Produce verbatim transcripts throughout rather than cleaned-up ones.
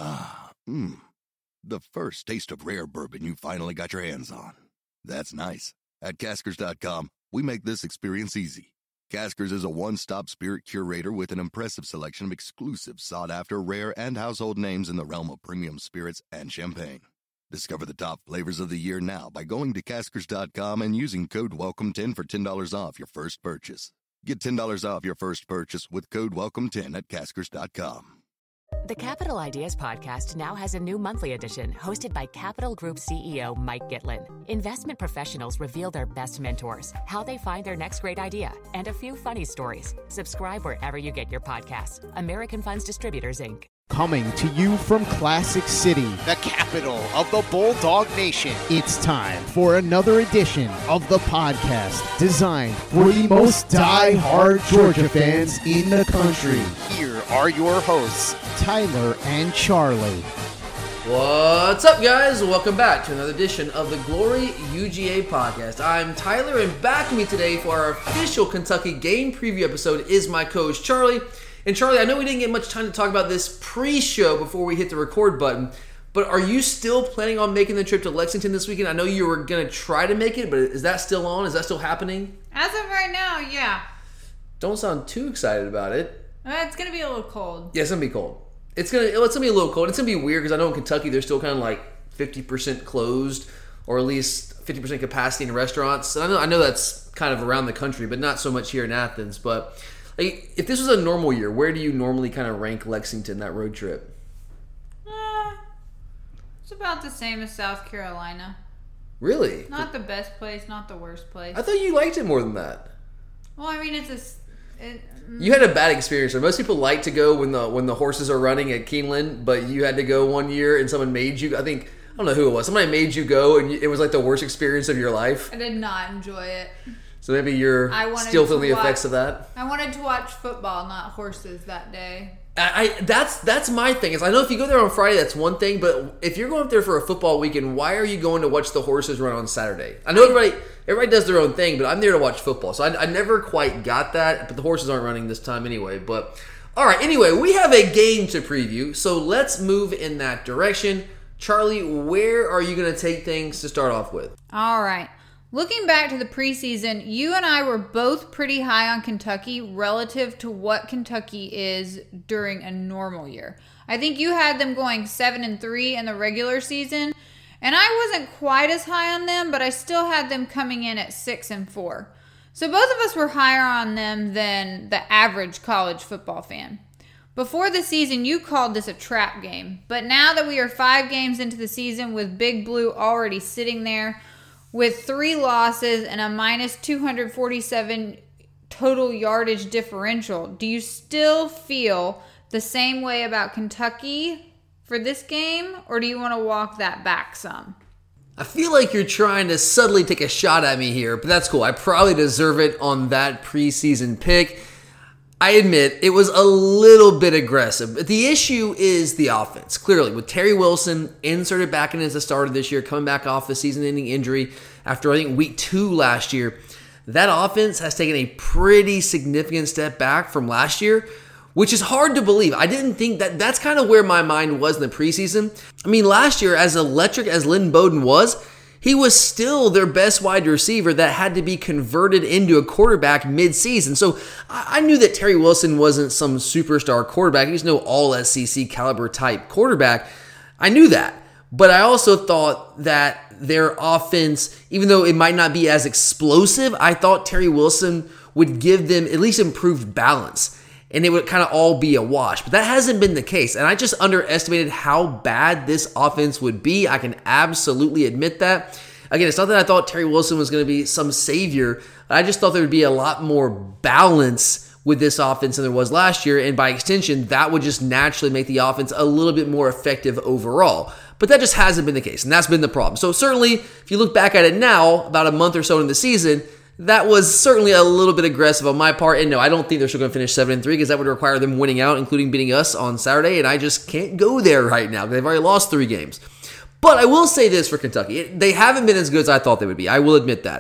Ah, mmm. The first taste of rare bourbon you finally got your hands on. That's nice. At Caskers dot com, we make this experience easy. Caskers is a one-stop spirit curator with an impressive selection of exclusive, sought-after, rare, and household names in the realm of premium spirits and champagne. Discover the top flavors of the year now by going to Caskers dot com and using code welcome ten for ten dollars off your first purchase. Get ten dollars off your first purchase with code welcome ten at Caskers dot com. The Capital Ideas Podcast now has a new monthly edition hosted by Capital Group C E O Mike Gitlin. Investment professionals reveal their best mentors, how they find their next great idea, and a few funny stories. Subscribe wherever you get your podcasts. American Funds Distributors, Incorporated. Coming to you from Classic City, the capital of the Bulldog Nation. It's time for another edition of the podcast designed for the most die-hard Georgia fans in the country. Here are your hosts, Tyler and Charlie. What's up, guys? Welcome back to another edition of the Glory U G A podcast. I'm Tyler, and back with me today for our official Kentucky game preview episode is my coach, Charlie. And Charlie, I know we didn't get much time to talk about this pre-show before we hit the record button, but are you still planning on making the trip to Lexington this weekend? I know you were going to try to make it, but is that still on? Is that still happening? As of right now, yeah. Don't sound too excited about it. Uh, it's going to be a little cold. Yeah, it's going to be cold. It's going to it's gonna be a little cold. It's going to be weird because I know in Kentucky they're still kind of like fifty percent closed, or at least fifty percent capacity in restaurants. And I know, I know that's kind of around the country, but not so much here in Athens. But like, if this was a normal year, where do you normally kind of rank Lexington, that road trip? Uh, it's about the same as South Carolina. Really? Not the best place, not the worst place. I thought you liked it more than that. Well, I mean, it's a... It, you had a bad experience. Most people like to go when the when the horses are running at Keeneland, but you had to go one year and someone made you... I think... I don't know who it was. Somebody made you go, and it was like the worst experience of your life. I did not enjoy it. So maybe you're still feeling the watch, effects of that? I wanted to watch football, not horses that day. I, I that's that's my thing. Is I know if you go there on Friday, that's one thing. But if you're going up there for a football weekend, why are you going to watch the horses run on Saturday? I know everybody everybody does their own thing, but I'm there to watch football. So I, I never quite got that. But the horses aren't running this time anyway. But all right, anyway, we have a game to preview. So let's move in that direction. Charlie, where are you going to take things to start off with? All right. Looking back to the preseason, you and I were both pretty high on Kentucky relative to what Kentucky is during a normal year. I think you had them going seven and three in the regular season, and I wasn't quite as high on them, but I still had them coming in at six and four. So both of us were higher on them than the average college football fan. Before the season, you called this a trap game, but now that we are five games into the season with Big Blue already sitting there, with three losses and a minus two hundred forty-seven total yardage differential, do you still feel the same way about Kentucky for this game, or do you want to walk that back some? I feel like you're trying to subtly take a shot at me here, but that's cool. I probably deserve it on that preseason pick. I admit it was a little bit aggressive, but the issue is the offense. Clearly, with Terry Wilson inserted back in as the starter this year, coming back off the season-ending injury after, I think, week two last year, that offense has taken a pretty significant step back from last year, which is hard to believe. I didn't think that that's kind of where my mind was in the preseason. I mean, last year, as electric as Lynn Bowden was, he was still their best wide receiver that had to be converted into a quarterback mid-season. So I knew that Terry Wilson wasn't some superstar quarterback. He was no all S E C caliber type quarterback. I knew that. But I also thought that their offense, even though it might not be as explosive, I thought Terry Wilson would give them at least improved balance. And it would kind of all be a wash. But that hasn't been the case. And I just underestimated how bad this offense would be. I can absolutely admit that. Again, it's not that I thought Terry Wilson was going to be some savior. I just thought there would be a lot more balance with this offense than there was last year. And by extension, that would just naturally make the offense a little bit more effective overall. But that just hasn't been the case. And that's been the problem. So certainly, if you look back at it now, about a month or so in the season, that was certainly a little bit aggressive on my part. And no, I don't think they're still going to finish seven and three because that would require them winning out, including beating us on Saturday. And I just can't go there right now because they've already lost three games. But I will say this for Kentucky. They haven't been as good as I thought they would be. I will admit that.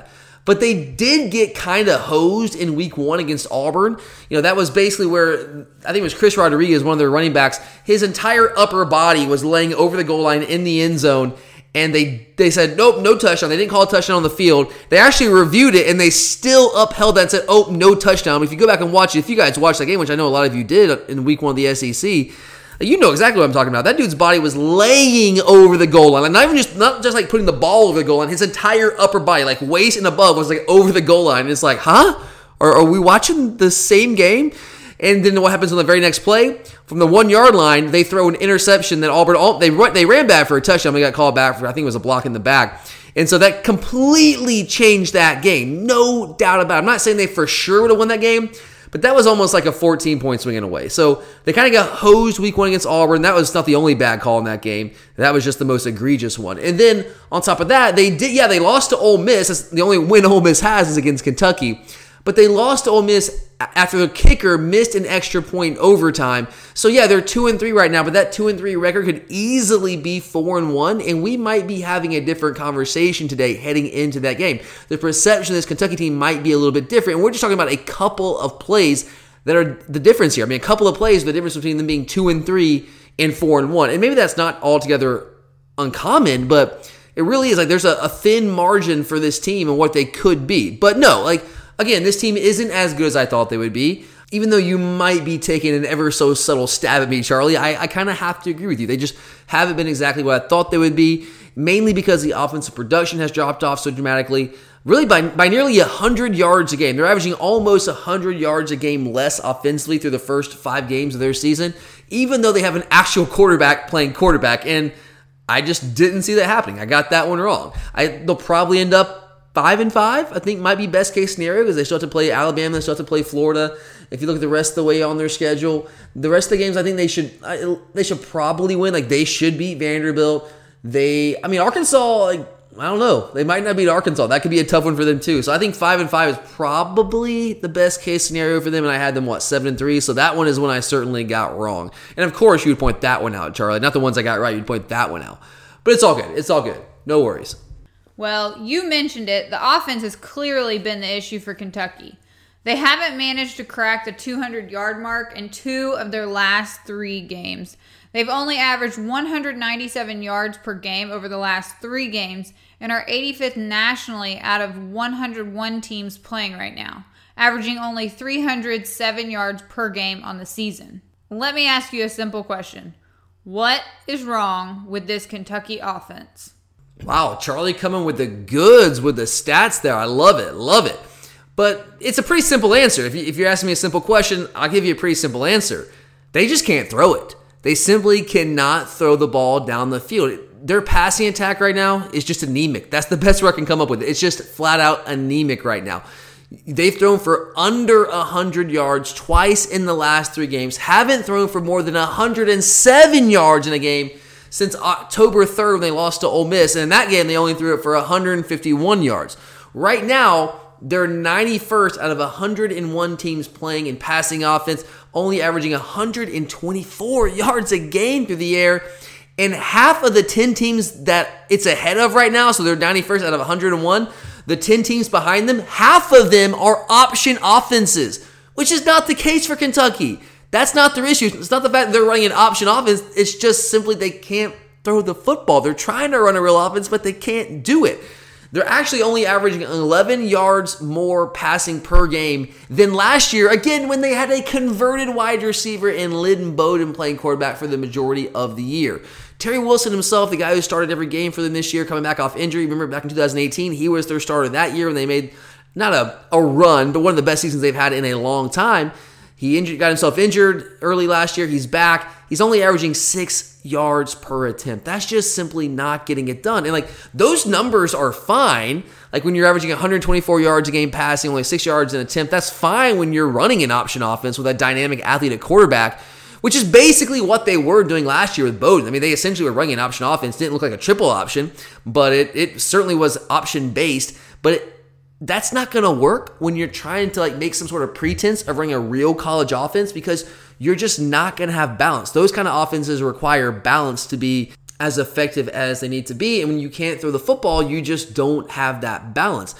But they did get kind of hosed in week one against Auburn. You know, that was basically where, I think it was Chris Rodriguez, one of their running backs, his entire upper body was laying over the goal line in the end zone. And they, they said, nope, no touchdown. They didn't call a touchdown on the field. They actually reviewed it, and they still upheld that and said, oh, no touchdown. But if you go back and watch it, if you guys watched that game, which I know a lot of you did in week one of the S E C, you know exactly what I'm talking about. That dude's body was laying over the goal line. Like not even just not just like putting the ball over the goal line. His entire upper body, like waist and above, was like over the goal line. And it's like, huh? Or are we watching the same game? And then what happens on the very next play? From the one-yard line, they throw an interception that Auburn, they, they ran back for a touchdown. They got called back for, I think it was a block in the back. And so that completely changed that game. No doubt about it. I'm not saying they for sure would have won that game, but that was almost like a fourteen-point swing in a way. So they kind of got hosed week one against Auburn. That was not the only bad call in that game. That was just the most egregious one. And then on top of that, they did, yeah, they lost to Ole Miss. That's the only win Ole Miss has is against Kentucky. But they lost to Ole Miss after the kicker missed an extra point overtime. So yeah, they're two and three right now, but that two and three record could easily be four and one, and we might be having a different conversation today heading into that game. The perception of this Kentucky team might be a little bit different, and we're just talking about a couple of plays that are the difference here. I mean, a couple of plays, the difference between them being two and three and four and one, and maybe that's not altogether uncommon, but it really is like there's a, a thin margin for this team and what they could be. But no, like. Again, this team isn't as good as I thought they would be. Even though you might be taking an ever so subtle stab at me, Charlie, I, I kind of have to agree with you. They just haven't been exactly what I thought they would be, mainly because the offensive production has dropped off so dramatically. Really, by, by nearly one hundred yards a game. They're averaging almost one hundred yards a game less offensively through the first five games of their season, even though they have an actual quarterback playing quarterback. And I just didn't see that happening. I got that one wrong. I, they'll probably end up Five and five, I think, might be best case scenario because they still have to play Alabama, they still have to play Florida. If you look at the rest of the way on their schedule, the rest of the games, I think they should they should probably win. Like they should beat Vanderbilt. They, I mean, Arkansas, like I don't know, they might not beat Arkansas. That could be a tough one for them too. So I think five and five is probably the best case scenario for them. And I had them what seven and three. So that one is one I certainly got wrong. And of course, you would point that one out, Charlie. Not the ones I got right. You'd point that one out. But it's all good. It's all good. No worries. Well, you mentioned it. The offense has clearly been the issue for Kentucky. They haven't managed to crack the two hundred-yard mark in two of their last three games. They've only averaged one hundred ninety-seven yards per game over the last three games and are eighty-fifth nationally out of one hundred one teams playing right now, averaging only three hundred seven yards per game on the season. Let me ask you a simple question. What is wrong with this Kentucky offense? Wow, Charlie coming with the goods with the stats there. I love it, love it. But it's a pretty simple answer. If, you, if you're asking me a simple question, I'll give you a pretty simple answer. They just can't throw it. They simply cannot throw the ball down the field. Their passing attack right now is just anemic. That's the best word I can come up with. It's just flat out anemic right now. They've thrown for under one hundred yards twice in the last three games. Haven't thrown for more than one hundred seven yards in a game since October third when they lost to Ole Miss. And in that game, they only threw it for one hundred fifty-one yards. Right now, they're ninety-first out of one hundred one teams playing in passing offense, only averaging one hundred twenty-four yards a game through the air. And half of the ten teams that it's ahead of right now, so they're ninety-first out of one hundred one, the ten teams behind them, half of them are option offenses, which is not the case for Kentucky. That's not their issue. It's not the fact that they're running an option offense. It's just simply they can't throw the football. They're trying to run a real offense, but they can't do it. They're actually only averaging eleven yards more passing per game than last year, again, when they had a converted wide receiver in Lynn Bowden playing quarterback for the majority of the year. Terry Wilson himself, the guy who started every game for them this year, coming back off injury. Remember back in two thousand eighteen, he was their starter that year when they made not a, a run, but one of the best seasons they've had in a long time. He injured, got himself injured early last year. He's back. He's only averaging six yards per attempt. That's just simply not getting it done. And like those numbers are fine. Like when you're averaging one hundred twenty-four yards a game passing, only six yards an attempt, that's fine when you're running an option offense with a dynamic athlete at quarterback, which is basically what they were doing last year with Bowden. I mean, they essentially were running an option offense. It didn't look like a triple option, but it, it certainly was option-based. But it, that's not going to work when you're trying to like make some sort of pretense of running a real college offense because you're just not going to have balance. Those kind of offenses require balance to be as effective as they need to be. And when you can't throw the football, you just don't have that balance.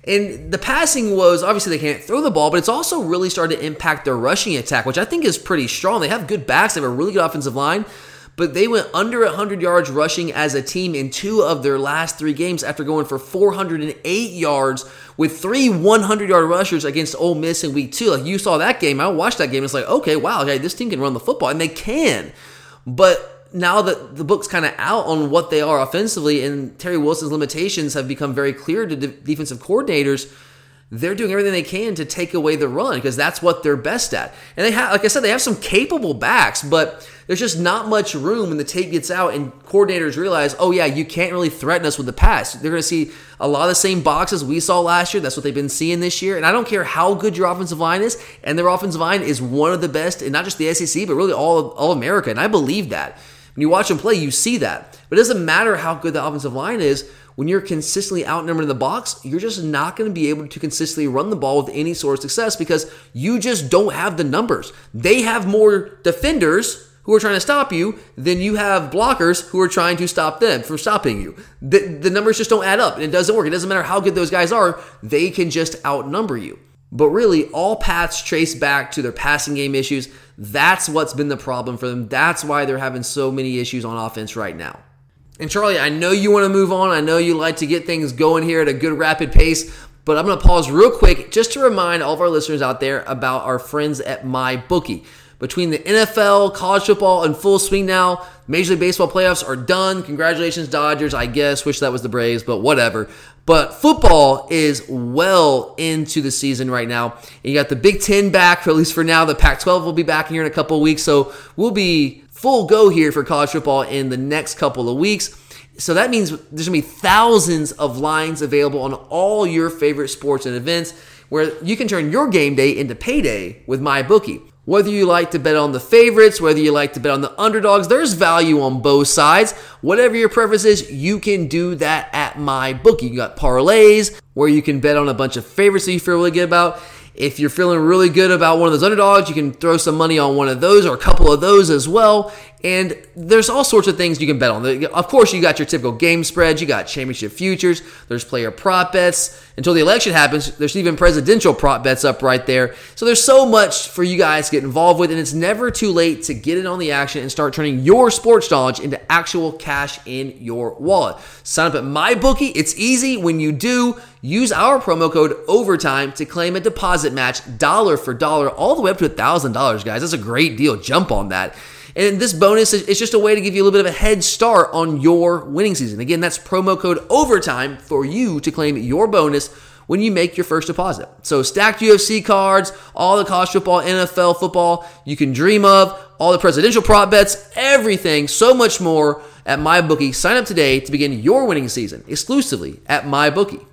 And the passing was, obviously they can't throw the ball, but it's also really started to impact their rushing attack, which I think is pretty strong. They have good backs. They have a really good offensive line, but they went under one hundred yards rushing as a team in two of their last three games after going for four hundred eight yards with three hundred-yard rushers against Ole Miss in week two. Like, you saw that game. I watched that game. It's like, okay, wow, okay, this team can run the football, and they can. But now that the book's kind of out on what they are offensively and Terry Wilson's limitations have become very clear to de- defensive coordinators, they're doing everything they can to take away the run because that's what they're best at. And they have, like I said, they have some capable backs, but there's just not much room when the tape gets out and coordinators realize, oh yeah, you can't really threaten us with the pass. They're going to see a lot of the same boxes we saw last year. That's what they've been seeing this year. And I don't care how good your offensive line is, and their offensive line is one of the best in not just the S E C, but really all of, all America. And I believe that. When you watch them play, you see that. But it doesn't matter how good the offensive line is. When you're consistently outnumbered in the box, you're just not going to be able to consistently run the ball with any sort of success because you just don't have the numbers. They have more defenders who are trying to stop you than you have blockers who are trying to stop them from stopping you. The, the numbers just don't add up, and it doesn't work. It doesn't matter how good those guys are. They can just outnumber you. But really, all paths trace back to their passing game issues. That's what's been the problem for them. That's why they're having so many issues on offense right now. And Charlie, I know you want to move on. I know you like to get things going here at a good rapid pace, but I'm going to pause real quick just to remind all of our listeners out there about our friends at MyBookie. Between the N F L, college football in full swing now, Major League Baseball playoffs are done. Congratulations, Dodgers. I guess, wish that was the Braves, but whatever. But football is well into the season right now. And you got the Big Ten back, or at least for now. The Pac twelve will be back here in a couple of weeks. So we'll be full go here for college football in the next couple of weeks. So that means there's going to be thousands of lines available on all your favorite sports and events where you can turn your game day into payday with MyBookie. Whether you like to bet on the favorites, whether you like to bet on the underdogs, there's value on both sides. Whatever your preference is, you can do that at MyBookie. You got parlays where you can bet on a bunch of favorites that you feel really good about. If you're feeling really good about one of those underdogs, you can throw some money on one of those or a couple of those as well. And there's all sorts of things you can bet on. Of course, you got your typical game spreads. You got championship futures. There's player prop bets. Until the election happens, there's even presidential prop bets up right there. So there's so much for you guys to get involved with, and it's never too late to get in on the action and start turning your sports knowledge into actual cash in your wallet. Sign up at MyBookie. It's easy. When you do, use our promo code OVERTIME to claim a deposit match dollar for dollar all the way up to one thousand dollars, guys. That's a great deal. Jump on that. And this bonus is just a way to give you a little bit of a head start on your winning season. Again, that's promo code OVERTIME for you to claim your bonus when you make your first deposit. So stacked U F C cards, all the college football, N F L football you can dream of, all the presidential prop bets, everything, so much more at MyBookie. Sign up today to begin your winning season exclusively at MyBookie.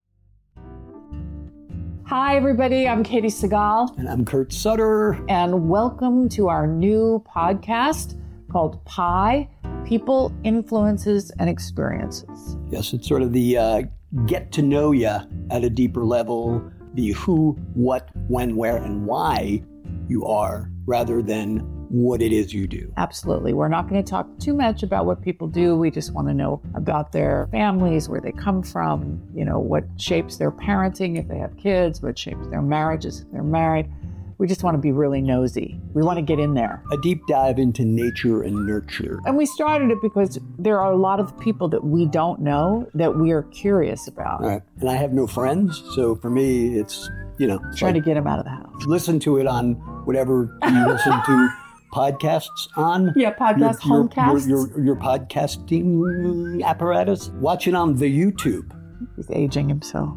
Hi, everybody. I'm Katie Segal. And I'm Kurt Sutter. And welcome to our new podcast called Pi, People, Influences, and Experiences. Yes, it's sort of the uh, get to know you at a deeper level, the who, what, when, where, and why you are, rather than what it is you do. Absolutely. We're not going to talk too much about what people do. We just want to know about their families, where they come from, you know, what shapes their parenting if they have kids, what shapes their marriages if they're married. We just want to be really nosy. We want to get in there. A deep dive into nature and nurture. And we started it because there are a lot of people that we don't know that we are curious about. Right. And I have no friends, so for me, it's, you know. Trying like, to get them out of the house. Listen to it on whatever you listen to podcasts on. Yeah, podcast, your, homecasts. Your, your, your podcasting apparatus. Watch it on the YouTube. He's aging himself.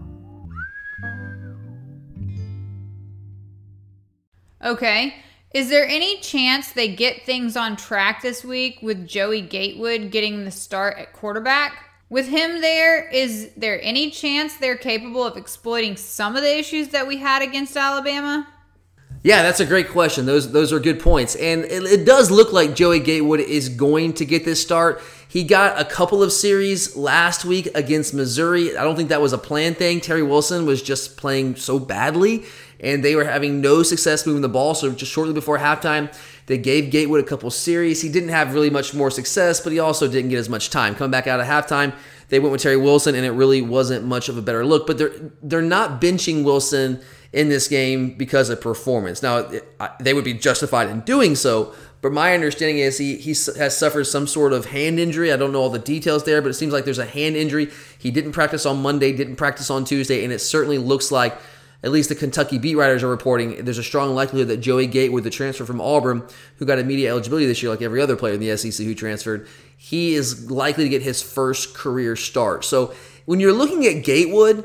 Okay. Is there any chance they get things on track this week with Joey Gatewood getting the start at quarterback? With him there, is there any chance they're capable of exploiting some of the issues that we had against Alabama? Yeah, that's a great question. Those those are good points. And it, it does look like Joey Gatewood is going to get this start. He got a couple of series last week against Missouri. I don't think that was a planned thing. Terry Wilson was just playing so badly, and they were having no success moving the ball. So just shortly before halftime, They gave Gatewood a couple series. He didn't have really much more success, but he also didn't get as much time. Coming back out of halftime, they went with Terry Wilson, and it really wasn't much of a better look. But they're they're not benching Wilson in this game because of performance. Now, it, I, they would be justified in doing so, but my understanding is he, he has suffered some sort of hand injury. I don't know all the details there, but it seems like there's a hand injury. He didn't practice on Monday, didn't practice on Tuesday, and it certainly looks like, at least the Kentucky beat writers are reporting, there's a strong likelihood that Joey Gatewood, the transfer from Auburn, who got immediate eligibility this year like every other player in the S E C who transferred, he is likely to get his first career start. So when you're looking at Gatewood,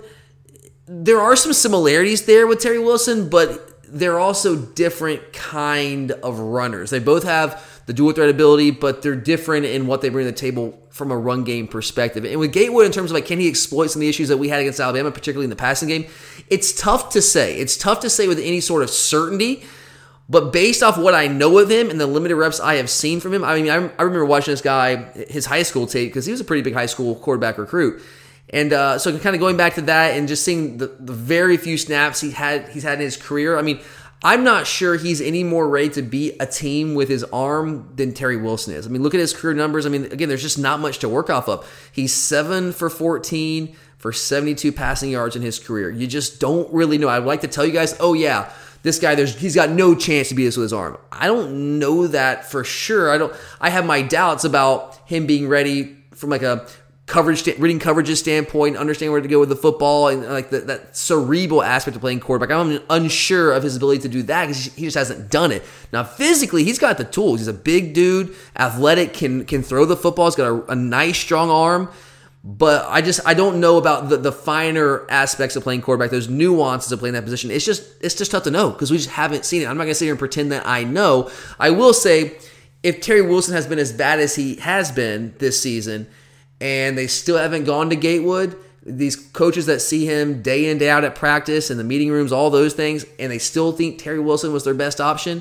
there are some similarities there with Terry Wilson, but they're also different kind of runners. They both have the dual threat ability, but they're different in what they bring to the table from a run game perspective. And with Gatewood, in terms of like, can he exploit some of the issues that we had against Alabama, particularly in the passing game? It's tough to say. It's tough to say with any sort of certainty, but based off what I know of him and the limited reps I have seen from him, I mean, I, I remember watching this guy, his high school tape, because he was a pretty big high school quarterback recruit. And uh, so kind of going back to that and just seeing the, the very few snaps he had, he's had in his career, I mean, I'm not sure he's any more ready to beat a team with his arm than Terry Wilson is. I mean, look at his career numbers. I mean, again, there's just not much to work off of. He's seven for fourteen for seventy-two passing yards in his career. You just don't really know. I'd like to tell you guys, oh yeah, this guy, there's he's got no chance to beat this with his arm. I don't know that for sure. I don't. I have my doubts about him being ready from like a coverage, reading coverages standpoint, understanding where to go with the football, and like the, that cerebral aspect of playing quarterback. I'm unsure of his ability to do that because he just hasn't done it. Now, physically, he's got the tools. He's a big dude, athletic, can can throw the football. He's got a, a nice, strong arm. But I just I don't know about the, the finer aspects of playing quarterback, those nuances of playing that position. It's just it's just tough to know because we just haven't seen it. I'm not going to sit here and pretend that I know. I will say, if Terry Wilson has been as bad as he has been this season, and they still haven't gone to Gatewood, these coaches that see him day in, day out at practice, in the meeting rooms, all those things, and they still think Terry Wilson was their best option,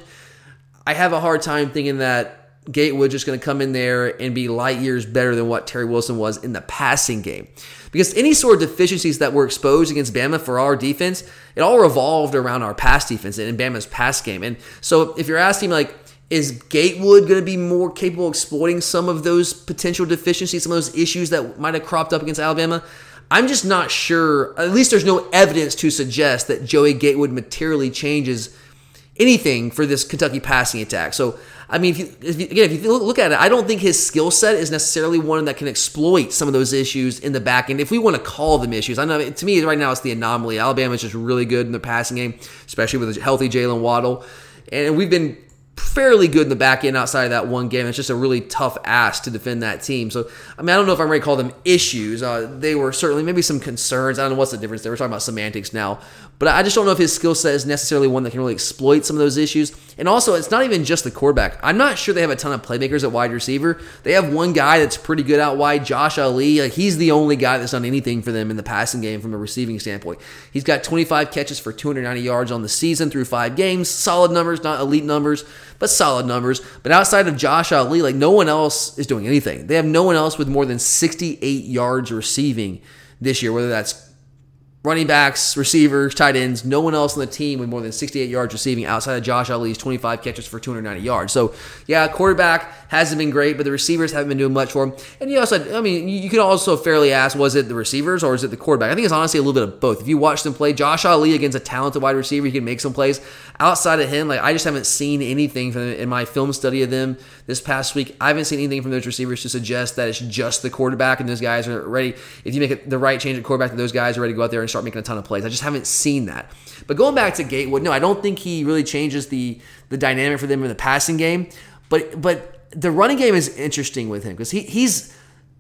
I have a hard time thinking that Gatewood just going to come in there and be light years better than what Terry Wilson was in the passing game. Because any sort of deficiencies that were exposed against Bama for our defense, it all revolved around our pass defense and Bama's pass game. And so if you're asking me, like, is Gatewood going to be more capable of exploiting some of those potential deficiencies, some of those issues that might have cropped up against Alabama? I'm just not sure. At least there's no evidence to suggest that Joey Gatewood materially changes anything for this Kentucky passing attack. So, I mean, if you, if you, again, if you look at it, I don't think his skill set is necessarily one that can exploit some of those issues in the back end, if we want to call them issues. I know, to me, right now, it's the anomaly. Alabama's just really good in the passing game, especially with a healthy Jalen Waddle. And we've been fairly good in the back end outside of that one game. It's just a really tough ask to defend that team. So, I mean, I don't know if I'm ready to call them issues. Uh, they were certainly maybe some concerns. I don't know what's the difference there. We're talking about semantics now. But I just don't know if his skill set is necessarily one that can really exploit some of those issues. And also, it's not even just the quarterback. I'm not sure they have a ton of playmakers at wide receiver. They have one guy that's pretty good out wide, Josh Ali. Like, he's the only guy that's done anything for them in the passing game from a receiving standpoint. He's got twenty-five catches for two hundred ninety yards on the season through five games. Solid numbers, not elite numbers, but solid numbers. But outside of Josh Ali, like, no one else is doing anything. They have no one else with more than sixty-eight yards receiving this year, whether that's running backs, receivers, tight ends, no one else on the team with more than sixty-eight yards receiving outside of Josh Ali's twenty-five catches for two hundred ninety yards. So, yeah, quarterback hasn't been great, but the receivers haven't been doing much for him. And you also, I mean, you could also fairly ask, was it the receivers or is it the quarterback? I think it's honestly a little bit of both. If you watch them play, Josh Ali against a talented wide receiver, he can make some plays. Outside of him, like, I just haven't seen anything from them in my film study of them this past week. I haven't seen anything from those receivers to suggest that it's just the quarterback and those guys are ready. If you make it the right change at quarterback, that those guys are ready to go out there and start making a ton of plays. I just haven't seen that. But going back to Gatewood, no, I don't think he really changes the the dynamic for them in the passing game. But but the running game is interesting with him because he he's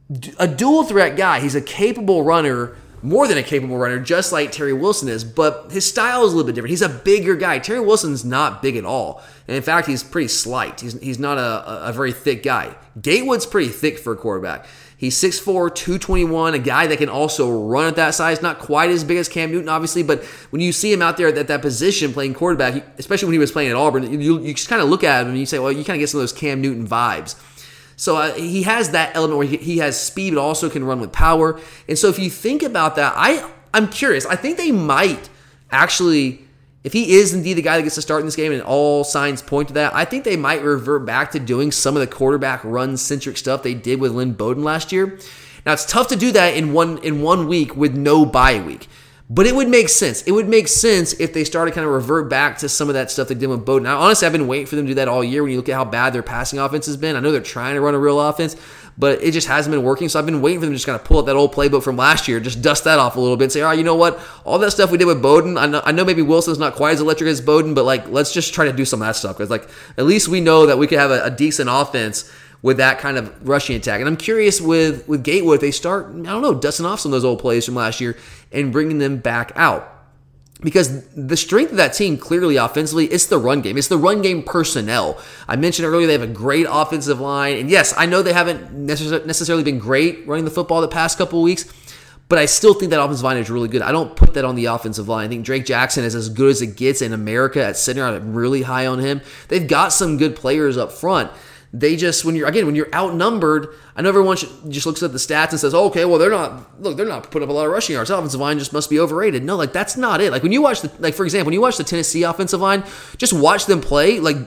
a dual threat guy. He's a capable runner, more than a capable runner, just like Terry Wilson is. But his style is a little bit different. He's a bigger guy. Terry Wilson's not big at all. And in fact, he's pretty slight. He's he's not a, a very thick guy. Gatewood's pretty thick for a quarterback. He's six four, two twenty-one, a guy that can also run at that size. Not quite as big as Cam Newton, obviously, but when you see him out there at that position playing quarterback, especially when he was playing at Auburn, you, you just kind of look at him and you say, well, you kind of get some of those Cam Newton vibes. So uh, he has that element where he, he has speed, but also can run with power. And so if you think about that, I, I'm curious. I think they might actually if he is indeed the guy that gets to start in this game and all signs point to that, I think they might revert back to doing some of the quarterback run-centric stuff they did with Lynn Bowden last year. Now, it's tough to do that in one in one week with no bye week. But it would make sense. It would make sense if they started kind of revert back to some of that stuff they did with Bowden. Now, honestly, I've been waiting for them to do that all year when you look at how bad their passing offense has been. I know they're trying to run a real offense, but it just hasn't been working. So I've been waiting for them to just kind of pull up that old playbook from last year, just dust that off a little bit and say, all right, you know what? All that stuff we did with Bowden, I know, I know maybe Wilson's not quite as electric as Bowden, but like, let's just try to do some of that stuff. Because like, at least we know that we could have a, a decent offense with that kind of rushing attack. And I'm curious with, with Gatewood, if they start, I don't know, dusting off some of those old plays from last year and bringing them back out. Because the strength of that team, clearly offensively, it's the run game. It's the run game personnel. I mentioned earlier they have a great offensive line. And yes, I know they haven't necessarily been great running the football the past couple of weeks, but I still think that offensive line is really good. I don't put that on the offensive line. I think Drake Jackson is as good as it gets in America at center. I'm really high on him. They've got some good players up front. They just, when you're, again, when you're outnumbered, I know everyone just looks at the stats and says, oh, okay, well, they're not, look, they're not putting up a lot of rushing yards. The offensive line just must be overrated. No, like, that's not it. Like, when you watch, the, like, for example, when you watch the Tennessee offensive line, just watch them play, like,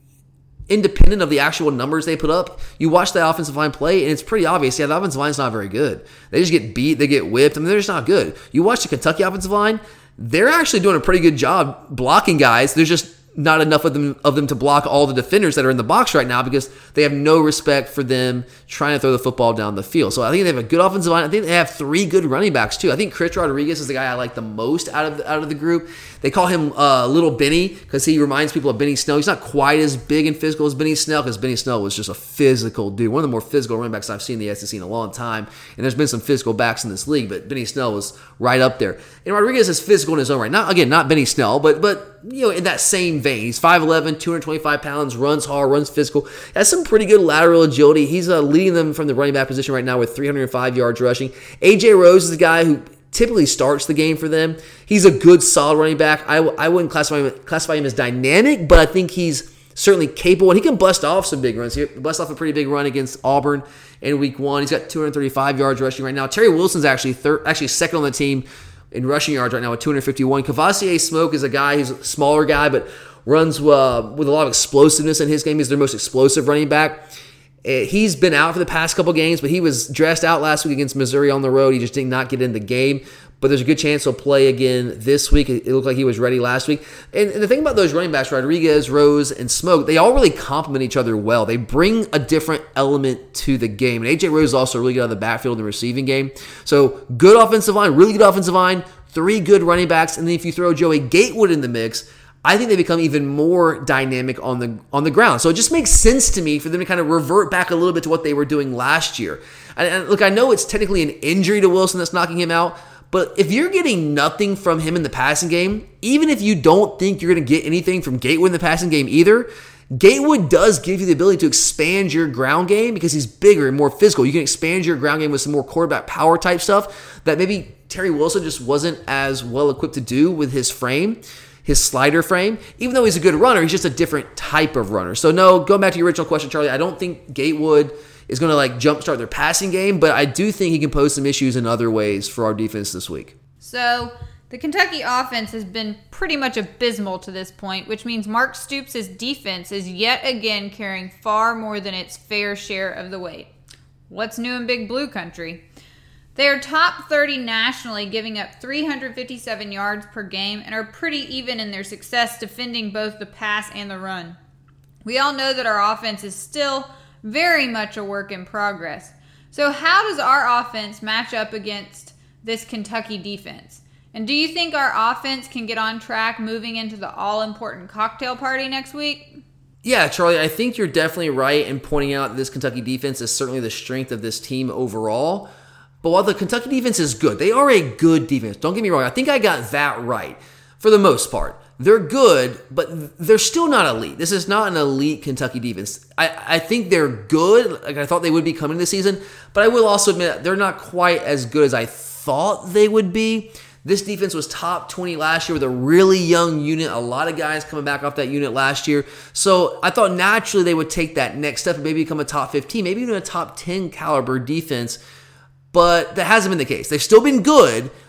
independent of the actual numbers they put up, you watch the offensive line play, and it's pretty obvious, yeah, the offensive line's not very good. They just get beat, they get whipped. I mean, they're just not good. You watch the Kentucky offensive line, they're actually doing a pretty good job blocking guys. There's just not enough of them of them to block all the defenders that are in the box right now because they have no respect for them trying to throw the football down the field. So I think they have a good offensive line. I think they have three good running backs too. I think Chris Rodriguez is the guy I like the most out of the, out of the group. They call him uh, Little Benny because he reminds people of Benny Snell. He's not quite as big and physical as Benny Snell because Benny Snell was just a physical dude. One of the more physical running backs I've seen in the S E C in a long time. And there's been some physical backs in this league, but Benny Snell was right up there. And Rodriguez is physical in his own right. Not again, not Benny Snell, but but you know, in that same vein. He's five eleven, two hundred twenty-five pounds, runs hard, runs physical, has some pretty good lateral agility. He's uh, leading them from the running back position right now with three hundred five yards rushing. A J Rose is the guy who typically starts the game for them. He's a good, solid running back. I, I wouldn't classify him, classify him as dynamic, but I think he's certainly capable, and he can bust off some big runs. He bust off a pretty big run against Auburn in week one. He's got two hundred thirty-five yards rushing right now. Terry Wilson's actually third, actually second on the team in rushing yards right now with two hundred fifty-one. Cavassier Smoke is a guy, he's a smaller guy, but runs uh, with a lot of explosiveness in his game. He's their most explosive running back. He's been out for the past couple games, but he was dressed out last week against Missouri on the road. He just did not get in the game, but there's a good chance he'll play again this week. It looked like he was ready last week. And the thing about those running backs, Rodriguez, Rose, and Smoke, they all really complement each other well. They bring a different element to the game. And A J Rose is also really good out of the backfield in the receiving game. So good offensive line, really good offensive line, three good running backs, and then if you throw Joey Gatewood in the mix, I think they become even more dynamic on the on the ground. So it just makes sense to me for them to kind of revert back a little bit to what they were doing last year. And, and look, I know it's technically an injury to Wilson that's knocking him out, but if you're getting nothing from him in the passing game, even if you don't think you're going to get anything from Gatewood in the passing game either, Gatewood does give you the ability to expand your ground game because he's bigger and more physical. You can expand your ground game with some more quarterback power type stuff that maybe Terry Wilson just wasn't as well equipped to do with his frame. His slider frame, even though he's a good runner, he's just a different type of runner. So no, going back to your original question, Charlie, I don't think Gatewood is going to like jumpstart their passing game, but I do think he can pose some issues in other ways for our defense this week. So the Kentucky offense has been pretty much abysmal to this point, which means Mark Stoops' defense is yet again carrying far more than its fair share of the weight. What's new in Big Blue Country? They are top thirty nationally, giving up three hundred fifty-seven yards per game and are pretty even in their success defending both the pass and the run. We all know that our offense is still very much a work in progress. So how does our offense match up against this Kentucky defense? And do you think our offense can get on track moving into the all-important cocktail party next week? Yeah, Charlie, I think you're definitely right in pointing out that this Kentucky defense is certainly the strength of this team overall. But while the Kentucky defense is good, they are a good defense. Don't get me wrong. I think I got that right for the most part. They're good, but they're still not elite. This is not an elite Kentucky defense. I, I think they're good, like I thought they would be coming this season, but I will also admit they're not quite as good as I thought they would be. This defense was top twenty last year with a really young unit, a lot of guys coming back off that unit last year. So I thought naturally they would take that next step and maybe become a top fifteen, maybe even a top ten caliber defense. But that hasn't been the case. They've still been good.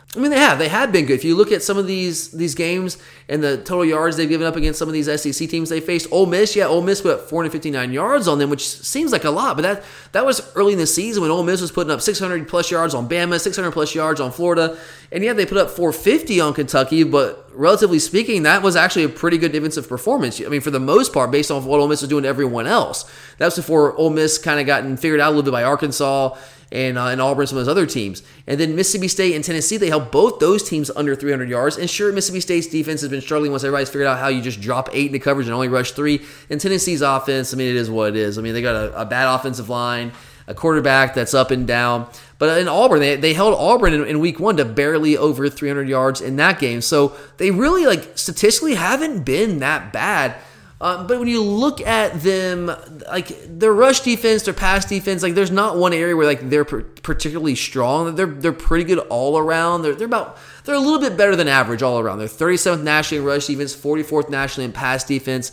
I mean, they have. They have been good. If you look at some of these these games and the total yards they've given up against some of these S E C teams they faced, Ole Miss, yeah, Ole Miss put up four hundred fifty-nine yards on them, which seems like a lot, but that that was early in the season when Ole Miss was putting up six hundred plus yards on Bama, six hundred plus yards on Florida, and yeah, they put up four fifty on Kentucky, but relatively speaking, that was actually a pretty good defensive performance. I mean, for the most part, based off what Ole Miss was doing to everyone else. That was before Ole Miss kind of gotten figured out a little bit by Arkansas and uh, and Auburn, some of those other teams. And then Mississippi State and Tennessee, they held both those teams under three hundred yards. And sure, Mississippi State's defense has been struggling once everybody's figured out how you just drop eight into coverage and only rush three. And Tennessee's offense, I mean, it is what it is. I mean, they got a, a bad offensive line, a quarterback that's up and down. But in Auburn, they, they held Auburn in, in week one to barely over three hundred yards in that game. So they really, like, statistically haven't been that bad. Um, but when you look at them, like their rush defense, their pass defense, like there's not one area where like they're per- particularly strong. They're they're pretty good all around. They're they're about they're a little bit better than average all around. They're thirty-seventh nationally in rush defense, forty-fourth nationally in pass defense.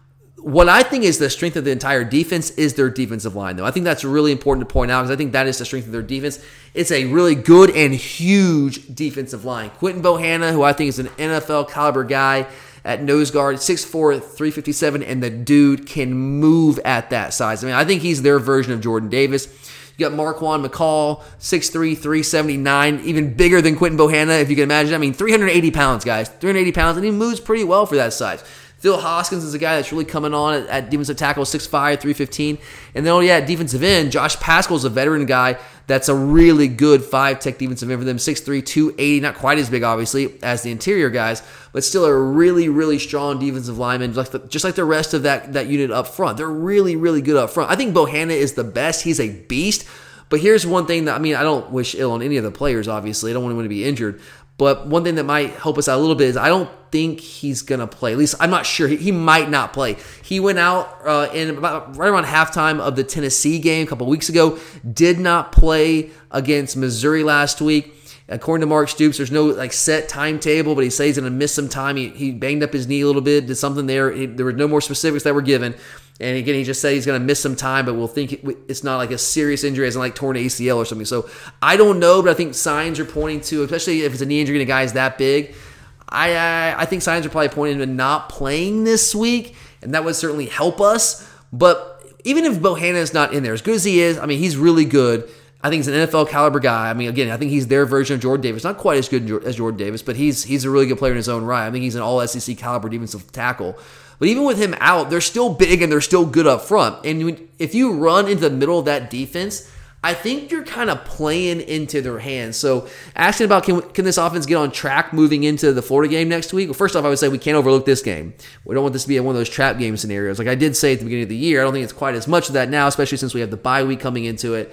What I think is the strength of the entire defense is their defensive line, though. I think that's really important to point out because I think that is the strength of their defense. It's a really good and huge defensive line. Quinton Bohanna, who I think is an N F L caliber guy, at nose guard, six foot four, three fifty-seven, and the dude can move at that size. I mean, I think he's their version of Jordan Davis. You got Marquand McCall, six three, three seventy-nine, even bigger than Quinton Bohanna, if you can imagine. I mean, three hundred eighty pounds, guys. three hundred eighty pounds, and he moves pretty well for that size. Phil Hoskins is a guy that's really coming on at, at defensive tackle, six five, three fifteen. And then, oh yeah, at defensive end, Josh Paschal's a veteran guy that's a really good five-tech defensive end for them, six three, two eighty, not quite as big, obviously, as the interior guys, but still a really, really strong defensive lineman, just like the, just like the rest of that, that unit up front. They're really, really good up front. I think Bohanna is the best. He's a beast. But here's one thing that, I mean, I don't wish ill on any of the players, obviously. I don't want anyone to be injured. But one thing that might help us out a little bit is I don't think he's going to play. At least I'm not sure. He, he might not play. He went out uh, in about right around halftime of the Tennessee game a couple weeks ago. Did not play against Missouri last week. According to Mark Stoops, there's no like set timetable, but he says he's going to miss some time. He, he banged up his knee a little bit, did something there. He, there were no more specifics that were given. And again, he just said he's going to miss some time, but we'll think it, it's not like a serious injury as in like torn A C L or something. So I don't know, but I think signs are pointing to, especially if it's a knee injury and a guy's that big, I, I I think signs are probably pointing to not playing this week, and that would certainly help us. But even if Bohanna is not in there, as good as he is, I mean, he's really good. I think he's an N F L caliber guy. I mean, again, I think he's their version of Jordan Davis. Not quite as good as Jordan Davis, but he's he's a really good player in his own right. I think he's an all S E C caliber defensive tackle. But even with him out, they're still big and they're still good up front. And if you run into the middle of that defense, I think you're kind of playing into their hands. So asking about can, can this offense get on track moving into the Florida game next week? Well, first off, I would say we can't overlook this game. We don't want this to be one of those trap game scenarios. Like I did say at the beginning of the year, I don't think it's quite as much of that now, especially since we have the bye week coming into it.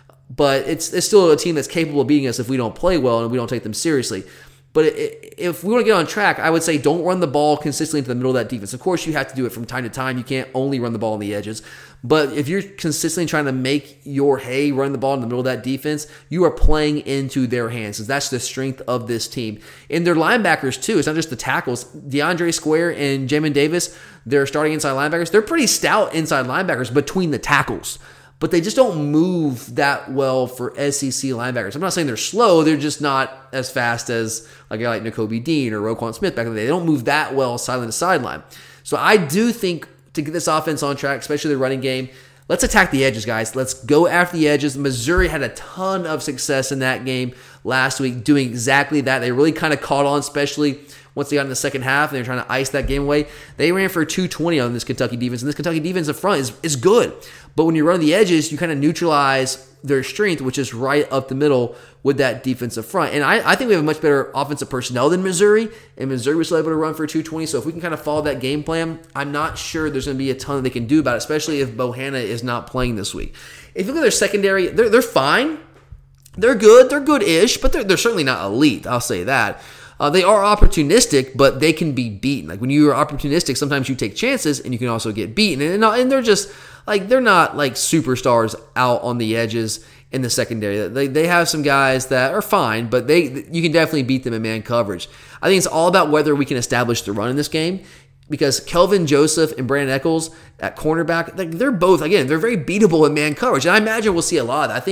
But it's it's still a team that's capable of beating us if we don't play well and we don't take them seriously. But if we want to get on track, I would say don't run the ball consistently into the middle of that defense. Of course, you have to do it from time to time. You can't only run the ball on the edges. But if you're consistently trying to make your hay run the ball in the middle of that defense, you are playing into their hands. So that's the strength of this team. And their linebackers, too. It's not just the tackles. DeAndre Square and Jamin Davis, they're starting inside linebackers. They're pretty stout inside linebackers between the tackles. But they just don't move that well for S E C linebackers. I'm not saying they're slow. They're just not as fast as a guy like Nakobe Dean or Roquan Smith back in the day. They don't move that well sideline to sideline. So I do think to get this offense on track, especially the running game, let's attack the edges, guys. Let's go after the edges. Missouri had a ton of success in that game last week doing exactly that. They really kind of caught on, especially once they got in the second half and they were trying to ice that game away. They ran for two twenty on this Kentucky defense, and this Kentucky defense up front is, is good. But when you run the edges, you kind of neutralize their strength, which is right up the middle with that defensive front. And I, I think we have a much better offensive personnel than Missouri, and Missouri was still able to run for two twenty. So if we can kind of follow that game plan, I'm not sure there's going to be a ton that they can do about it, especially if Bohanna is not playing this week. If you look at their secondary, they're, they're fine. They're good. They're good-ish, but they're, they're certainly not elite. I'll say that. Uh, they are opportunistic, but they can be beaten. Like when you are opportunistic, sometimes you take chances and you can also get beaten. And, and they're just like, they're not like superstars out on the edges in the secondary. They they have some guys that are fine, but they you can definitely beat them in man coverage. I think it's all about whether we can establish the run in this game, because Kelvin Joseph and Brandon Echols at cornerback, they're both, again, they're very beatable in man coverage. And I imagine we'll see a lot of that. I think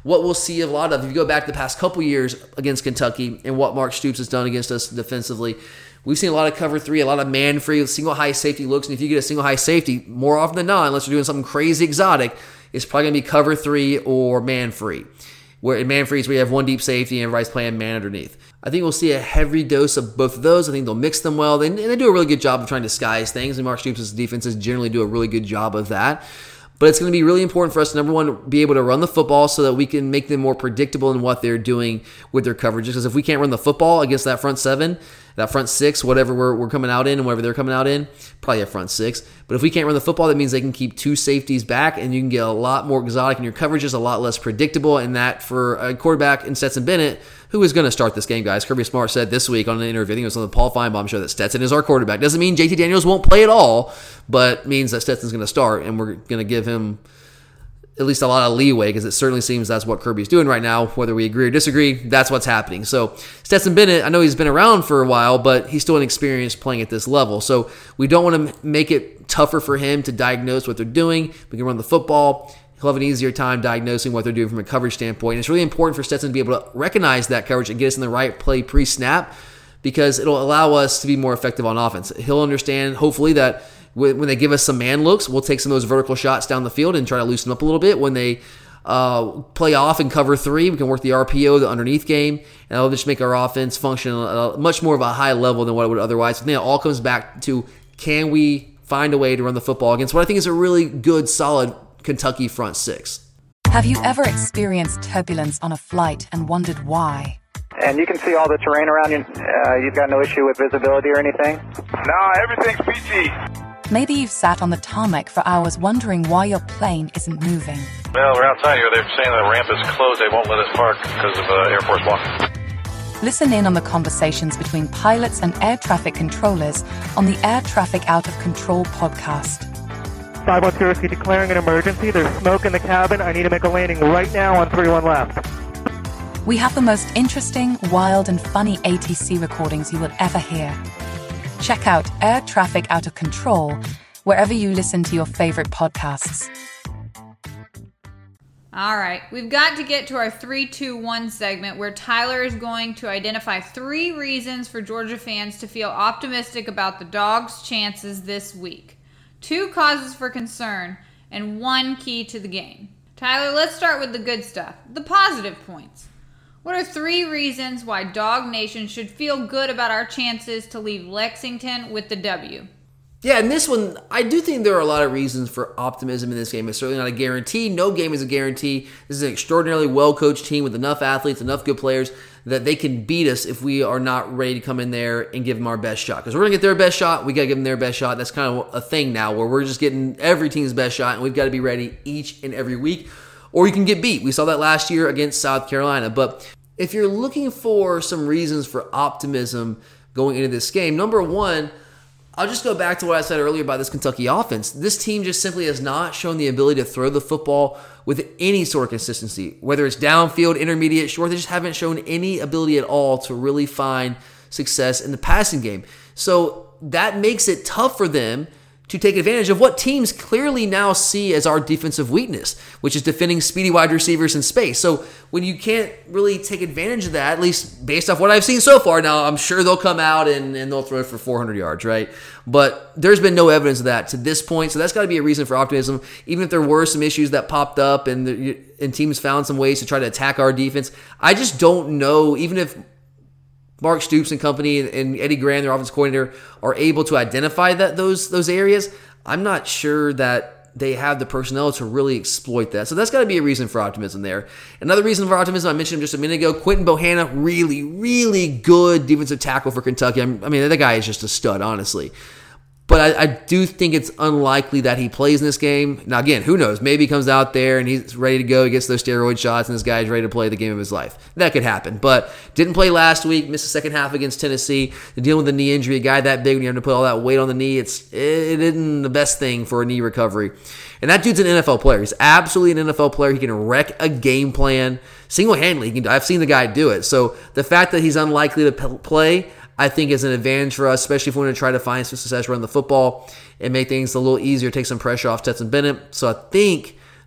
what we'll see a lot of. If you go back the past couple years against Kentucky and what Mark Stoops has done against us defensively, we've seen a lot of cover three, a lot of man free, single high safety looks. And if you get a single high safety, more often than not, unless you're doing something crazy exotic, it's probably going to be cover three or man free. Where in man freeze, we have one deep safety and everybody's playing man underneath. I think we'll see a heavy dose of both of those. I think they'll mix them well. They, and they do a really good job of trying to disguise things. And Mark Stoops' defenses generally do a really good job of that. But it's going to be really important for us to, number one, be able to run the football so that we can make them more predictable in what they're doing with their coverages. Because if we can't run the football against that front seven, that front six, whatever we're, we're coming out in and whatever they're coming out in, probably a front six. But if we can't run the football, that means they can keep two safeties back and you can get a lot more exotic and your coverage is a lot less predictable. And that for a quarterback in Stetson Bennett, who is going to start this game, guys. Kirby Smart said this week on an interview, I think it was on the Paul Feinbaum show, that Stetson is our quarterback. Doesn't mean J T Daniels won't play at all, but means that Stetson's going to start and we're going to give him at least a lot of leeway, because it certainly seems that's what Kirby's doing right now. Whether we agree or disagree, that's what's happening. So Stetson Bennett, I know he's been around for a while, but he's still inexperienced playing at this level. So we don't want to make it tougher for him to diagnose what they're doing. We can run the football. He'll have an easier time diagnosing what they're doing from a coverage standpoint. And it's really important for Stetson to be able to recognize that coverage and get us in the right play pre-snap, because it'll allow us to be more effective on offense. He'll understand, hopefully, that when they give us some man looks, we'll take some of those vertical shots down the field and try to loosen up a little bit. When they uh, play off and cover three, we can work the R P O, the underneath game, and that'll just make our offense function at much more of a high level than what it would otherwise. I think it all comes back to, can we find a way to run the football against what I think is a really good, solid Kentucky front six. Have you ever experienced turbulence on a flight and wondered why? And you can see all the terrain around you. Uh, you've got no issue with visibility or anything? No, everything's peachy. Maybe you've sat on the tarmac for hours wondering why your plane isn't moving. Well, we're outside here. They're saying the ramp is closed. They won't let us park because of uh, Air Force One. Listen in on the conversations between pilots and air traffic controllers on the Air Traffic Out of Control podcast. five one zero, declaring an emergency. There's smoke in the cabin. I need to make a landing right now on three one left. We have the most interesting, wild, and funny A T C recordings you will ever hear. Check out Air Traffic Out of Control wherever you listen to your favorite podcasts. All right, we've got to get to our three two one segment where Tyler is going to identify three reasons for Georgia fans to feel optimistic about the Dogs' chances this week. Two causes for concern and one key to the game. Tyler, let's start with the good stuff, the positive points. What are three reasons why Dog Nation should feel good about our chances to leave Lexington with the W? Yeah, and this one, I do think there are a lot of reasons for optimism in this game. It's certainly not a guarantee. No game is a guarantee. This is an extraordinarily well-coached team with enough athletes, enough good players that they can beat us if we are not ready to come in there and give them our best shot. Because we're going to get their best shot, we got to give them their best shot. That's kind of a thing now where we're just getting every team's best shot, and we've got to be ready each and every week, or you can get beat. We saw that last year against South Carolina. But if you're looking for some reasons for optimism going into this game, number one, I'll just go back to what I said earlier about this Kentucky offense. This team just simply has not shown the ability to throw the football with any sort of consistency. Whether it's downfield, intermediate, short, they just haven't shown any ability at all to really find success in the passing game. So that makes it tough for them to take advantage of what teams clearly now see as our defensive weakness, which is defending speedy wide receivers in space. So when you can't really take advantage of that, at least based off what I've seen so far, now I'm sure they'll come out and, and they'll throw for four hundred yards, right? But there's been no evidence of that to this point, so that's got to be a reason for optimism. Even if there were some issues that popped up and, the, and teams found some ways to try to attack our defense, I just don't know, even if Mark Stoops and company and Eddie Gran, their offensive coordinator, are able to identify that those those areas, I'm not sure that they have the personnel to really exploit that. So that's got to be a reason for optimism there. Another reason for optimism, I mentioned him just a minute ago, Quinton Bohanna, really, really good defensive tackle for Kentucky. I mean, that guy is just a stud, honestly. But I, I do think it's unlikely that he plays in this game. Now, again, who knows? Maybe he comes out there and he's ready to go, he gets those steroid shots, and this guy's ready to play the game of his life. That could happen. But didn't play last week, missed the second half against Tennessee. Dealing with a knee injury, a guy that big, when you have to put all that weight on the knee, it's, it isn't the best thing for a knee recovery. And that dude's an N F L player. He's absolutely an N F L player. He can wreck a game plan single-handedly. He can, I've seen the guy do it. So the fact that he's unlikely to p- play, I think is an advantage for us, especially if we want to try to find some success, run the football, and make things a little easier, take some pressure off Stetson Bennett. So I think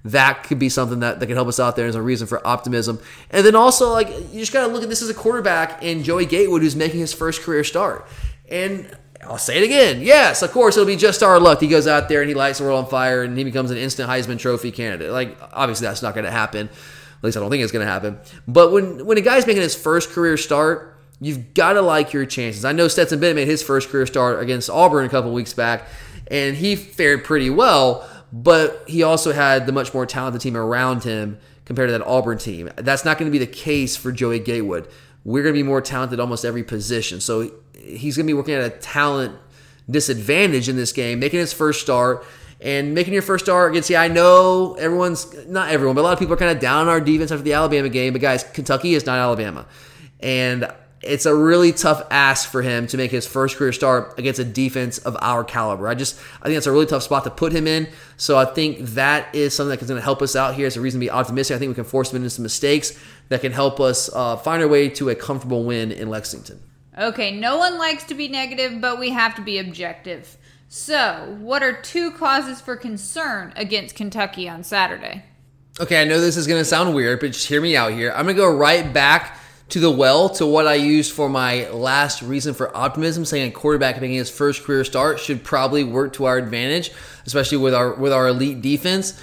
that could be something that, that can help us out there as a reason for optimism. And then also, like, you just got to look at this as a quarterback in Joey Gatewood, who's making his first career start. And I'll say it again. Yes, of course, it'll be just our luck. He goes out there and he lights the world on fire and he becomes an instant Heisman Trophy candidate. Like, obviously, that's not going to happen. At least I don't think it's going to happen. But when, when a guy's making his first career start, you've got to like your chances. I know Stetson Bennett made his first career start against Auburn a couple weeks back, and he fared pretty well, but he also had the much more talented team around him compared to that Auburn team. That's not going to be the case for Joey Gatewood. We're going to be more talented at almost every position. So he's going to be working at a talent disadvantage in this game, making his first start. And making your first start against, yeah, I know everyone's, not everyone, but a lot of people are kind of down on our defense after the Alabama game. But guys, Kentucky is not Alabama. And it's a really tough ask for him to make his first career start against a defense of our caliber. I just, I think that's a really tough spot to put him in. So I think that is something that's going to help us out here. It's a reason to be optimistic. I think we can force him into some mistakes that can help us uh, find our way to a comfortable win in Lexington. Okay, no one likes to be negative, but we have to be objective. So, what are two causes for concern against Kentucky on Saturday? Okay, I know this is going to sound weird, but just hear me out here. I'm going to go right back to the well, to what I used for my last reason for optimism, saying a quarterback making his first career start should probably work to our advantage, especially with our with our elite defense.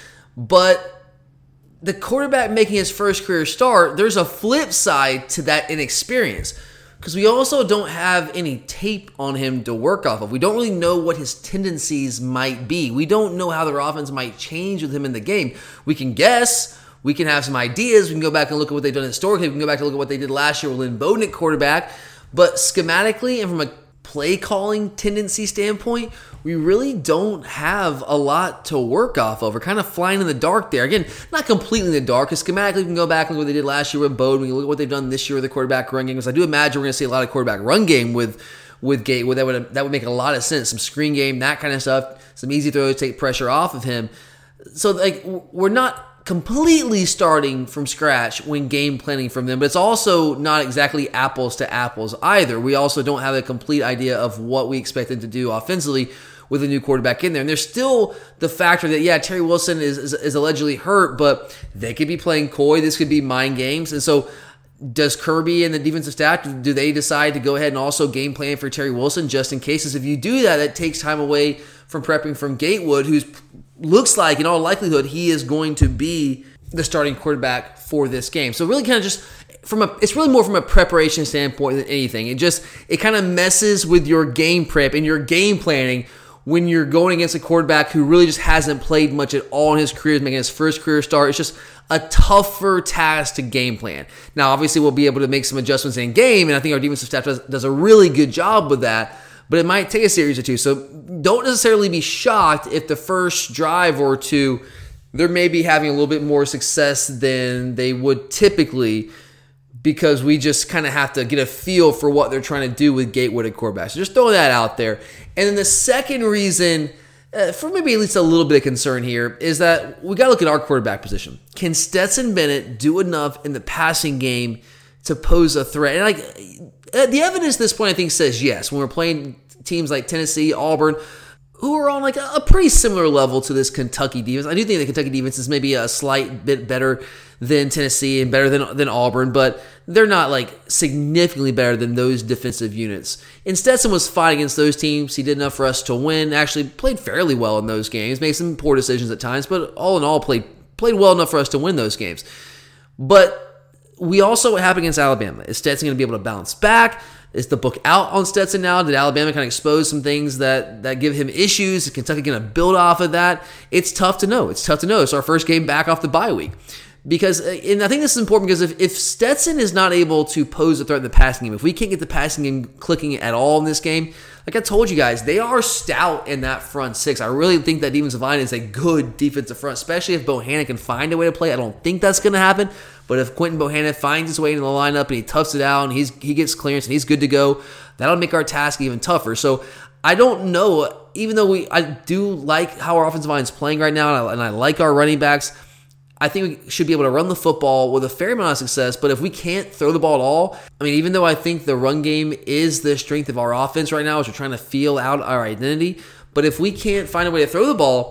But the quarterback making his first career start, there's a flip side to that inexperience. Because we also don't have any tape on him to work off of. We don't really know what his tendencies might be. We don't know how their offense might change with him in the game. We can guess. We can have some ideas. We can go back and look at what they've done historically. We can go back and look at what they did last year with Lynn Bowden at quarterback. But schematically and from a play calling tendency standpoint, we really don't have a lot to work off of. We're kind of flying in the dark there. Again, not completely in the dark, because schematically we can go back and look at what they did last year with Bowden. We can look at what they've done this year with the quarterback run game. Because I do imagine we're going to see a lot of quarterback run game with with Gatewood. That would, that would make a lot of sense. Some screen game, that kind of stuff. Some easy throws, take pressure off of him. So like we're not completely starting from scratch when game planning from them, but it's also not exactly apples to apples either. We also don't have a complete idea of what we expect them to do offensively with a new quarterback in there. And there's still the factor that, yeah, Terry Wilson is, is, is allegedly hurt, but they could be playing coy. This could be mind games. And so does Kirby and the defensive staff, do they decide to go ahead and also game plan for Terry Wilson just in case? Because if you do that, that takes time away from prepping from Gatewood, who's looks like, in all likelihood, he is going to be the starting quarterback for this game. So really kind of just from a, it's really more from a preparation standpoint than anything. It just, it kind of messes with your game prep and your game planning when you're going against a quarterback who really just hasn't played much at all in his career, making his first career start. It's just a tougher task to game plan. Now, obviously, we'll be able to make some adjustments in game, and I think our defensive staff does, does a really good job with that, but it might take a series or two. So don't necessarily be shocked if the first drive or two, they're maybe having a little bit more success than they would typically, because we just kind of have to get a feel for what they're trying to do with Gatewood at quarterback. So just throw that out there. And then the second reason, uh, for maybe at least a little bit of concern here, is that we got to look at our quarterback position. Can Stetson Bennett do enough in the passing game to pose a threat? And like the evidence at this point, I think, says yes. When we're playing teams like Tennessee, Auburn, who are on like a pretty similar level to this Kentucky defense. I do think the Kentucky defense is maybe a slight bit better than Tennessee and better than, than Auburn, but they're not like significantly better than those defensive units. And Stetson was fine against those teams. He did enough for us to win, actually played fairly well in those games, made some poor decisions at times, but all in all played played well enough for us to win those games. But we also, what happened against Alabama? Is Stetson going to be able to bounce back? Is the book out on Stetson now? Did Alabama kind of expose some things that, that give him issues? Is Kentucky going to build off of that? It's tough to know. It's tough to know. It's our first game back off the bye week. Because, and I think this is important because if, if Stetson is not able to pose a threat in the passing game, if we can't get the passing game clicking at all in this game, like I told you guys, they are stout in that front six. I really think that defensive line is a good defensive front, especially if Bohannon can find a way to play. I don't think that's going to happen, but if Quentin Bohannon finds his way into the lineup and he toughs it out and he's, he gets clearance and he's good to go, that'll make our task even tougher. So I don't know, even though we I do like how our offensive line is playing right now, and I, and I like our running backs, I think we should be able to run the football with a fair amount of success, but if we can't throw the ball at all, I mean, even though I think the run game is the strength of our offense right now as we're trying to feel out our identity, but if we can't find a way to throw the ball,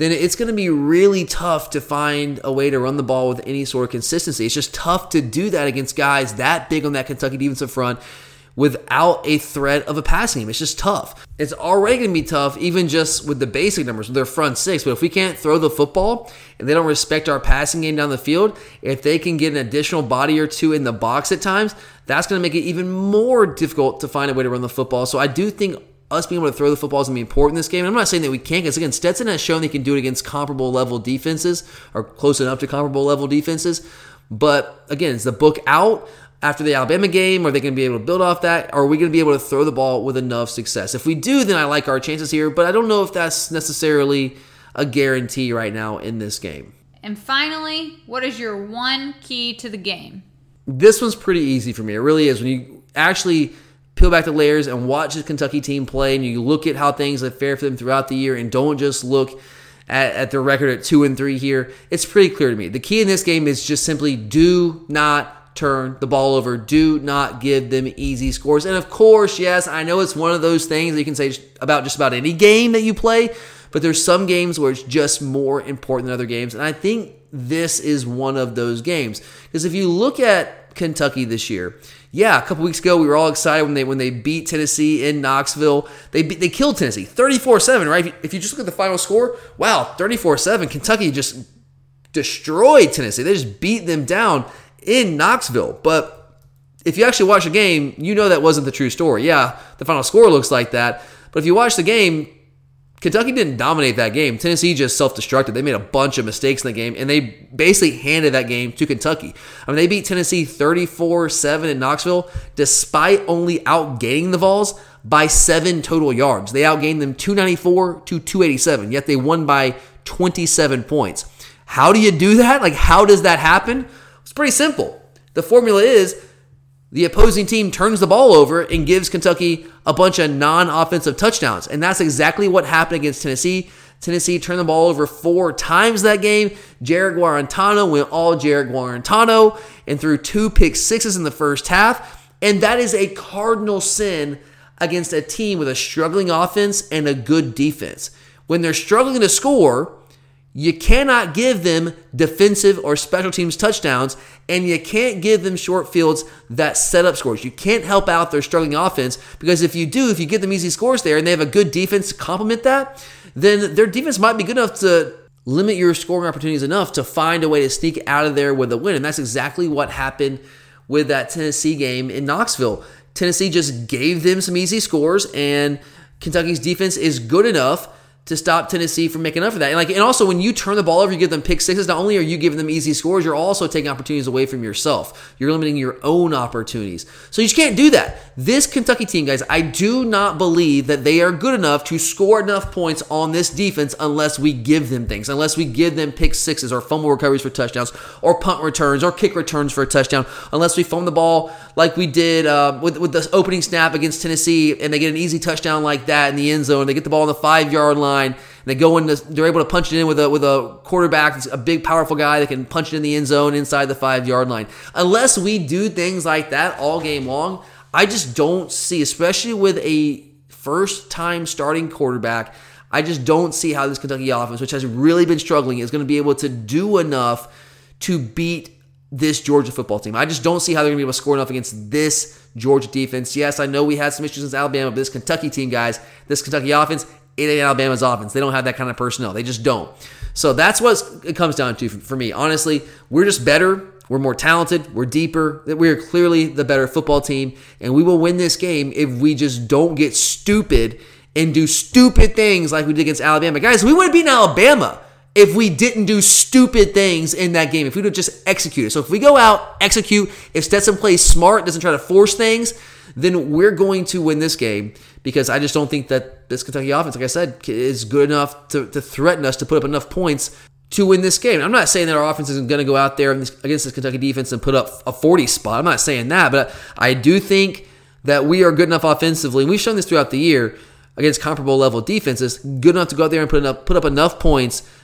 then it's going to be really tough to find a way to run the ball with any sort of consistency. It's just tough to do that against guys that big on that Kentucky defensive front without a threat of a passing game. It's just tough. It's already going to be tough even just with the basic numbers, with their front six. But if we can't throw the football and they don't respect our passing game down the field, if they can get an additional body or two in the box at times, that's going to make it even more difficult to find a way to run the football. So I do think us being able to throw the football is going to be important in this game. And I'm not saying that we can't, because again, Stetson has shown they can do it against comparable level defenses or close enough to comparable level defenses. But again, is the book out after the Alabama game? Are they going to be able to build off that? Or are we going to be able to throw the ball with enough success? If we do, then I like our chances here, but I don't know if that's necessarily a guarantee right now in this game. And finally, what is your one key to the game? This one's pretty easy for me. It really is. When you actually peel back the layers and watch the Kentucky team play, and you look at how things have fared for them throughout the year, and don't just look at, at their record at two and three here, it's pretty clear to me. The key in this game is just simply do not turn the ball over. Do not give them easy scores. And of course, yes, I know it's one of those things that you can say about just about any game that you play, but there's some games where it's just more important than other games. And I think this is one of those games. Because if you look at Kentucky this year, yeah, a couple weeks ago we were all excited when they when they beat Tennessee in Knoxville. They beat, they killed Tennessee thirty-four seven, right? If you, if you just look at the final score, wow, thirty-four seven, Kentucky just destroyed Tennessee. They just beat them down in Knoxville. But if you actually watch the game, you know that wasn't the true story. Yeah, the final score looks like that, but if you watch the game, Kentucky didn't dominate that game. Tennessee just self-destructed. They made a bunch of mistakes in the game, and they basically handed that game to Kentucky. I mean, they beat Tennessee thirty-four seven in Knoxville, despite only outgaining the Vols by seven total yards. They outgained them two ninety-four to two eighty-seven, yet they won by twenty-seven points. How do you do that? Like, how does that happen? It's pretty simple. The formula is the opposing team turns the ball over and gives Kentucky a bunch of non-offensive touchdowns. And that's exactly what happened against Tennessee. Tennessee turned the ball over four times that game. Jarrett Guarantano went all Jarrett Guarantano and threw two pick sixes in the first half. And that is a cardinal sin against a team with a struggling offense and a good defense. When they're struggling to score, you cannot give them defensive or special teams touchdowns, and you can't give them short fields that set up scores. You can't help out their struggling offense, because if you do, if you give them easy scores there and they have a good defense to complement that, then their defense might be good enough to limit your scoring opportunities enough to find a way to sneak out of there with a win. And that's exactly what happened with that Tennessee game in Knoxville. Tennessee just gave them some easy scores, and Kentucky's defense is good enough to stop Tennessee from making up for that. And like, and also when you turn the ball over, you give them pick sixes, not only are you giving them easy scores, you're also taking opportunities away from yourself. You're limiting your own opportunities. So you just can't do that. This Kentucky team, guys, I do not believe that they are good enough to score enough points on this defense unless we give them things, unless we give them pick sixes or fumble recoveries for touchdowns or punt returns or kick returns for a touchdown, unless we fumble the ball like we did uh, with, with the opening snap against Tennessee and they get an easy touchdown like that in the end zone. They get the ball on the five-yard line. And they go in, they're able to punch it in with a with a quarterback, a big, powerful guy that can punch it in the end zone inside the five-yard line. Unless we do things like that all game long, I just don't see, especially with a first-time starting quarterback, I just don't see how this Kentucky offense, which has really been struggling, is going to be able to do enough to beat this Georgia football team. I just don't see how they're going to be able to score enough against this Georgia defense. Yes, I know we had some issues against Alabama, but this Kentucky team, guys, this Kentucky offense, it ain't Alabama's offense. They don't have that kind of personnel. They just don't. So that's what it comes down to for me. Honestly, we're just better. We're more talented. We're deeper. We're clearly the better football team, and we will win this game if we just don't get stupid and do stupid things like we did against Alabama. Guys, we would have beaten Alabama if we didn't do stupid things in that game, if we would have just executed. So if we go out, execute, if Stetson plays smart, doesn't try to force things, then we're going to win this game, because I just don't think that this Kentucky offense, like I said, is good enough to, to threaten us to put up enough points to win this game. I'm not saying that our offense isn't going to go out there against this Kentucky defense and put up a forty spot. I'm not saying that, but I do think that we are good enough offensively, and we've shown this throughout the year against comparable level defenses, good enough to go out there and put up, put up enough points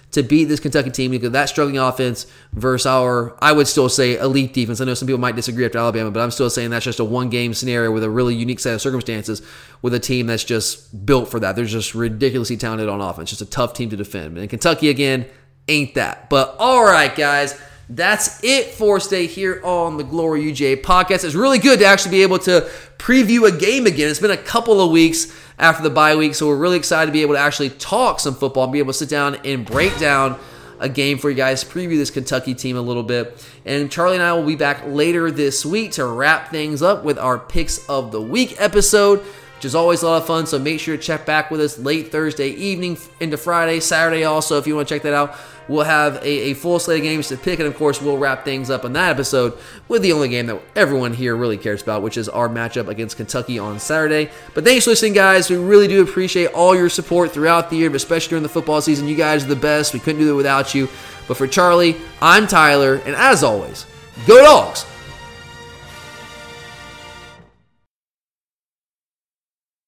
to beat this Kentucky team because that struggling offense versus our, I would still say, elite defense. I know some people might disagree after Alabama, but I'm still saying that's just a one-game scenario with a really unique set of circumstances with a team that's just built for that. They're just ridiculously talented on offense. Just a tough team to defend. And Kentucky, again, ain't that. But all right, guys, that's it for today here on the Glory U G A podcast. It's really good to actually be able to preview a game again. It's been a couple of weeks after the bye week, so we're really excited to be able to actually talk some football and be able to sit down and break down a game for you guys, preview this Kentucky team a little bit. And Charlie and I will be back later this week to wrap things up with our Picks of the Week episode, which is always a lot of fun, so make sure to check back with us late Thursday evening into Friday, Saturday also, if you want to check that out. We'll have a, a full slate of games to pick, and of course, we'll wrap things up in that episode with the only game that everyone here really cares about, which is our matchup against Kentucky on Saturday. But thanks for listening, guys. We really do appreciate all your support throughout the year, but especially during the football season. You guys are the best. We couldn't do it without you. But for Charlie, I'm Tyler, and as always, go Dogs!